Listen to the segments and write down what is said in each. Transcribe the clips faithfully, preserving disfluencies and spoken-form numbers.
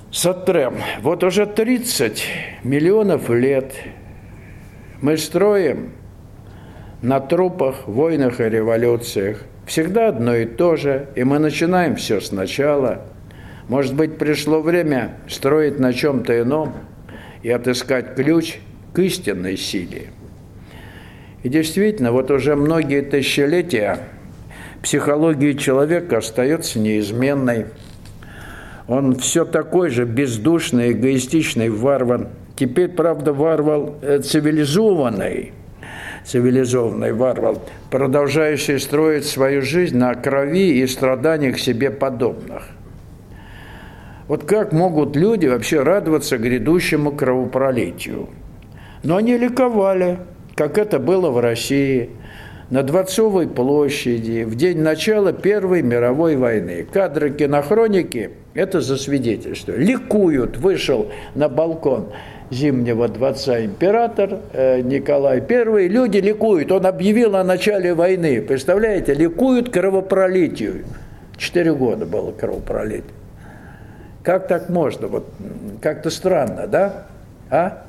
Саттрем, вот уже тридцать миллионов лет мы строим на трупах, войнах и революциях. Всегда одно и то же, и мы начинаем все сначала. Может быть, пришло время строить на чем-то ином и отыскать ключ к истинной силе. И действительно, вот уже многие тысячелетия психология человека остается неизменной. Он все такой же бездушный, эгоистичный варвар. Теперь, правда, варвар цивилизованный, цивилизованный варвар, продолжающий строить свою жизнь на крови и страданиях себе подобных. Вот как могут люди вообще радоваться грядущему кровопролитию? Но они ликовали, как это было в России, на Дворцовой площади, в день начала Первой мировой войны. Кадры кинохроники это засвидетельствуют. Ликуют, вышел на балкон Зимнего дворца император э, Николай Первый. Люди ликуют, он объявил о начале войны. Представляете, ликуют кровопролитию. Четыре года было кровопролитие. Как так можно? Вот как-то странно, да? А?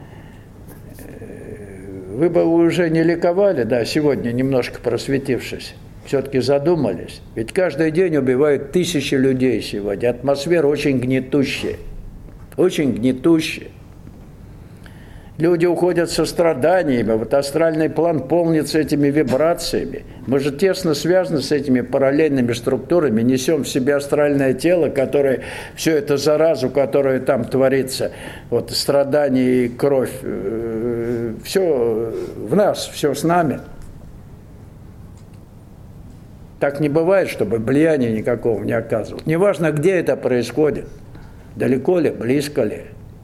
Вы бы уже не ликовали, да, сегодня немножко просветившись, все-таки задумались. Ведь каждый день убивают тысячи людей сегодня. Атмосфера очень гнетущая, очень гнетущая. Люди уходят со страданиями, вот астральный план полнится этими вибрациями. Мы же тесно связаны с этими параллельными структурами, несем в себе астральное тело, которое, все это заразу, которая там творится, вот страдания и кровь, все в нас, все с нами. Так не бывает, чтобы влияния никакого не оказывало. Неважно, где это происходит, далеко ли, близко ли.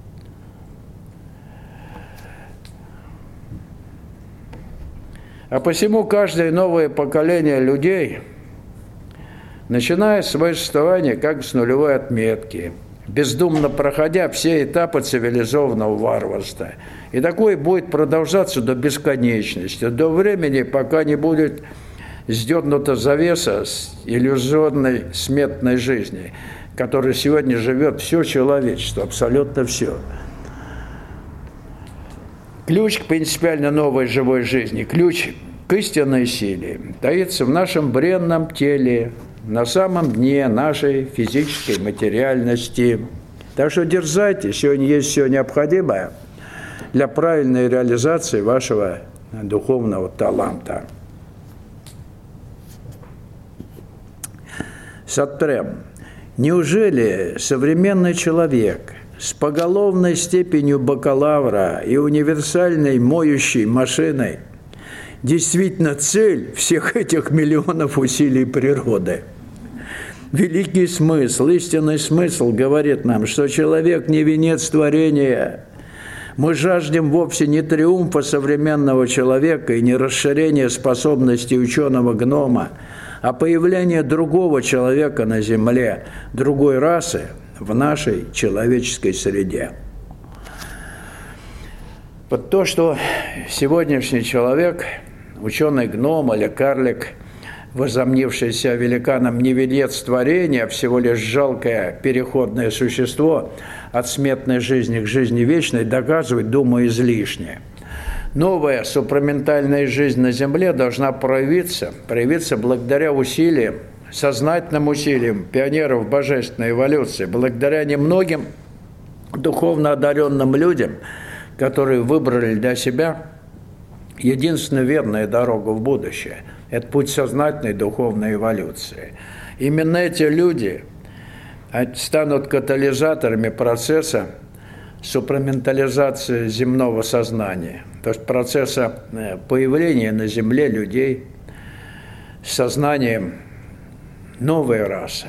А посему каждое новое поколение людей начинает свое существование как с нулевой отметки, бездумно проходя все этапы цивилизованного варварства. И такое будет продолжаться до бесконечности, до времени, пока не будет сдернута завеса с иллюзорной смертной жизни, которой сегодня живет все человечество, абсолютно все. Ключ к принципиально новой живой жизни, ключ к истинной силе таится в нашем бренном теле, на самом дне нашей физической материальности. Так что дерзайте, сегодня есть все необходимое для правильной реализации вашего духовного таланта. Саттрем. Неужели современный человек с поголовной степенью бакалавра и универсальной моющей машиной действительно цель всех этих миллионов усилий природы? Великий смысл, истинный смысл говорит нам, что человек не венец творения. Мы жаждем вовсе не триумфа современного человека и не расширения способностей ученого-гнома, а появления другого человека на Земле, другой расы, в нашей человеческой среде. Вот то, что сегодняшний человек, ученый-гном или карлик, возомнивший себя великаном, не венец творения, а всего лишь жалкое переходное существо от смертной жизни к жизни вечной, доказывает, думаю, излишне. Новая супраментальная жизнь на Земле должна проявиться, проявиться благодаря усилиям, сознательным усилиям пионеров божественной эволюции, благодаря немногим духовно одаренным людям, которые выбрали для себя единственную верную дорогу в будущее. Это путь сознательной духовной эволюции. Именно эти люди станут катализаторами процесса супраментализации земного сознания, то есть процесса появления на Земле людей с сознанием новой расы.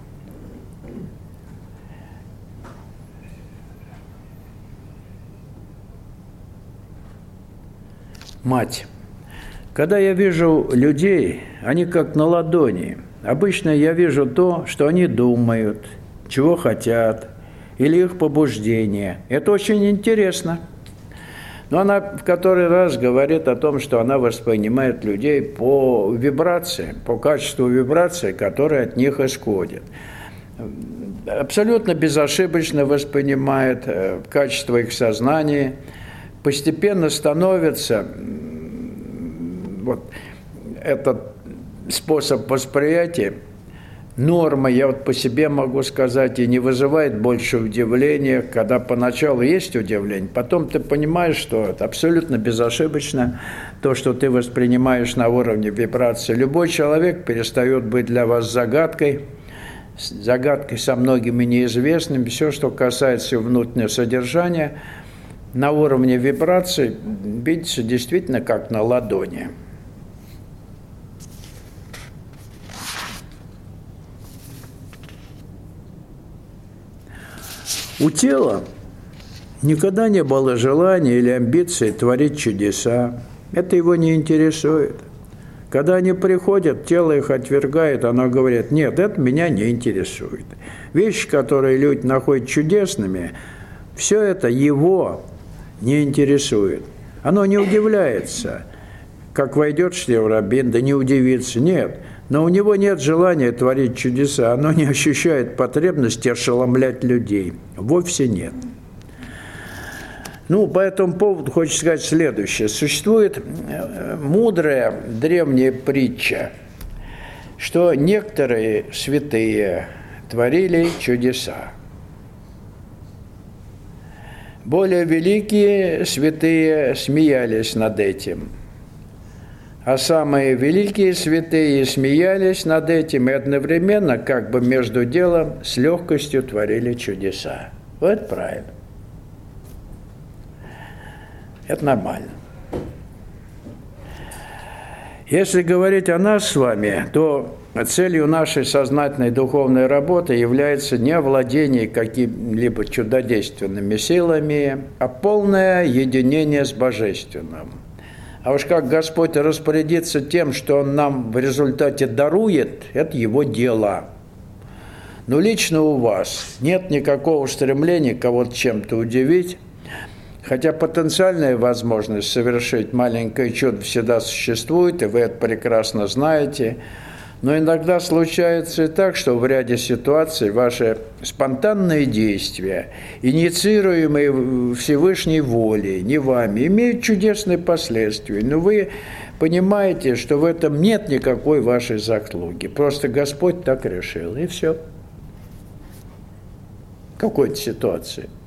Мать. Когда я вижу людей, они как на ладони. Обычно я вижу то, что они думают, чего хотят, или их побуждение. Это очень интересно. Но она в который раз говорит о том, что она воспринимает людей по вибрации, по качеству вибрации, которые от них исходят. абсолютно безошибочно воспринимает качество их сознания, постепенно становится вот этот способ восприятия нормой, я вот по себе могу сказать, и не вызывает больше удивления, когда поначалу есть удивление, потом ты понимаешь, что это абсолютно безошибочно, то, что ты воспринимаешь на уровне вибрации. Любой человек перестает быть для вас загадкой, загадкой со многими неизвестными. Все, что касается внутреннего содержания, на уровне вибрации видится действительно как на ладони. У тела никогда не было желания или амбиции творить чудеса. Это его не интересует. Когда они приходят, тело их отвергает, оно говорит: нет, это меня не интересует. Вещи, которые люди находят чудесными, все это его не интересует. Оно не удивляется, как войдет Шлеврабин, да не удивится, нет. Но у него нет желания творить чудеса, оно не ощущает потребности ошеломлять людей. Вовсе нет. Ну, по этому поводу хочется сказать следующее. Существует мудрая древняя притча, что некоторые святые творили чудеса. Более великие святые смеялись над этим. А самые великие святые смеялись над этим и одновременно, как бы между делом, с легкостью творили чудеса. Вот правильно. Это нормально. Если говорить о нас с вами, то целью нашей сознательной духовной работы является не овладение какими-либо чудодейственными силами, а полное единение с Божественным. А уж как Господь распорядится тем, что Он нам в результате дарует, это Его дело. Но лично у вас нет никакого стремления кого-то чем-то удивить, хотя потенциальная возможность совершить маленькое чудо всегда существует, и вы это прекрасно знаете. Но иногда случается и так, что в ряде ситуаций ваши спонтанные действия, инициируемые Всевышней волей, не вами, имеют чудесные последствия. Но вы понимаете, что в этом нет никакой вашей заслуги. Просто Господь так решил, и все. В какой-то ситуации.